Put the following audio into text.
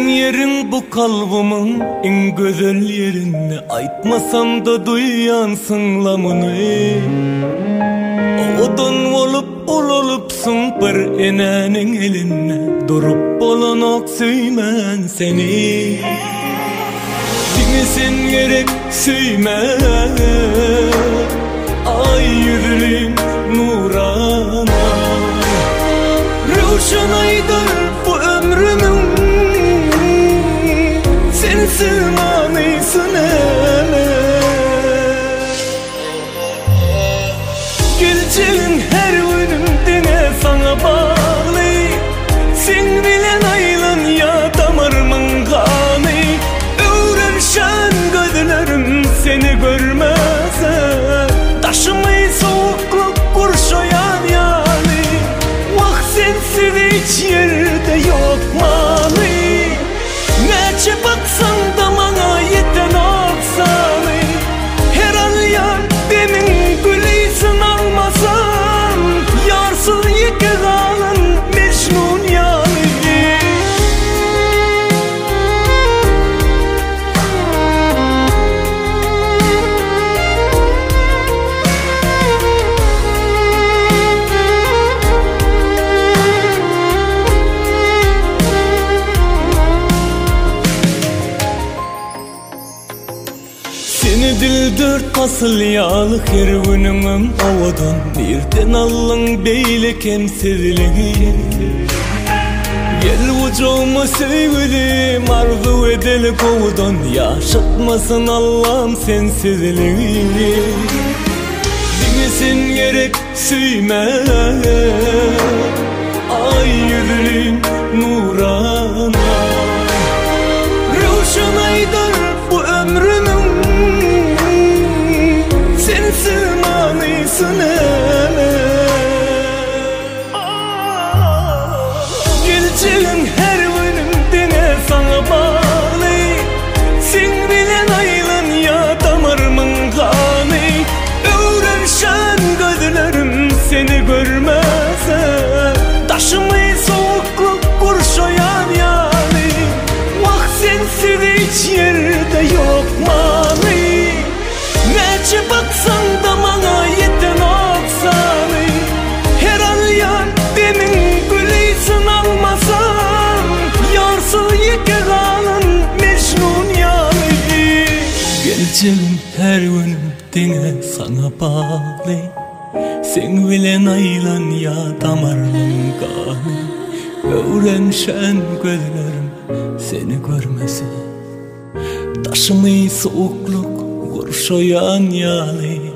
Senin yerin bu kalbimin en güzel yerini, aytmasam da duyansın lamını. Odan olup olupsun bir enenin eline, durup bolanak söymen seni. Dinlesin gerek söyme, ay yüzlüm nurana. Ruşan aydar bu ömrümün, sensiz manısın ele. Geleceğin her günüm dine sana bağlı. Sen bilen aylan ya damarımın kanı. Öğrenşen gözlerim seni görmezse, taşımayı soğukluk kurşayan yani. Vah sensiz hiç yerde yok mani. Nece baksan da bana yeten aksanı. Her an yar demin gülüysün almasan, yarsız yeke kalan Mecnun yani. Seni dil dört asıl yağlık her günümün ovadan, birden allın beylik emsizliği. Gel ucuma sevgilim, arzu edeli kovudan, yaşatmasın Allah'ım sensizliği. Dinlesin gerek söyme, ay yüzlüm nurana. Ruşan aydar bu ömrümün, sensiz manısın ele. Geleceğin her günüm dine sana bağlı. Sen bilen aylan ya damarımın kanı. Öğrenşen gözlerim seni görmezse, taşımayı soğukluk kurşayan yani. Vah sensiz hiç yerde yok mani. Nece baksan da bana yeten aksanı. Her an yar demin gülüysün almasan, yarsız yeke kalan Mecnun yani. Geleceğim her günüm dine sana bağlı. Sen bilen aylan ya damarımın kanı. Öğrenşen gözlerim seni görmese, taşımayı soğukluk kurşayan yani.